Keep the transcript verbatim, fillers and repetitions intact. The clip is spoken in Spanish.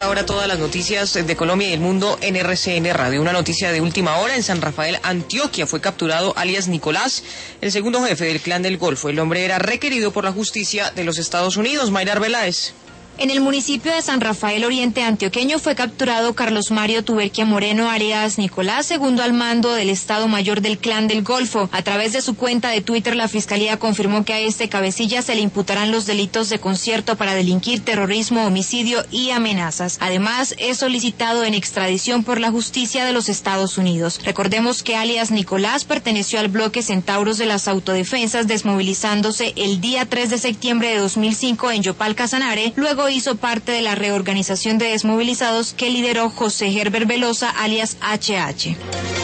Ahora todas las noticias de Colombia y el mundo en R C N Radio. Una noticia de última hora: en San Rafael, Antioquia, fue capturado alias Nicolás, el segundo jefe del Clan del Golfo. El hombre era requerido por la justicia de los Estados Unidos. Mayra Arbeláez. En el municipio de San Rafael Oriente antioqueño fue capturado Carlos Mario Tuberquia Moreno alias Nicolás, segundo al mando del Estado Mayor del Clan del Golfo. A través de su cuenta de Twitter, la Fiscalía confirmó que a este cabecilla se le imputarán los delitos de concierto para delinquir, terrorismo, homicidio y amenazas. Además, es solicitado en extradición por la justicia de los Estados Unidos. Recordemos que alias Nicolás perteneció al bloque Centauros de las Autodefensas, desmovilizándose el día tres de septiembre de dos mil cinco en Yopal, Casanare. Luego hizo parte de la reorganización de desmovilizados que lideró José Herbert Velosa alias H H.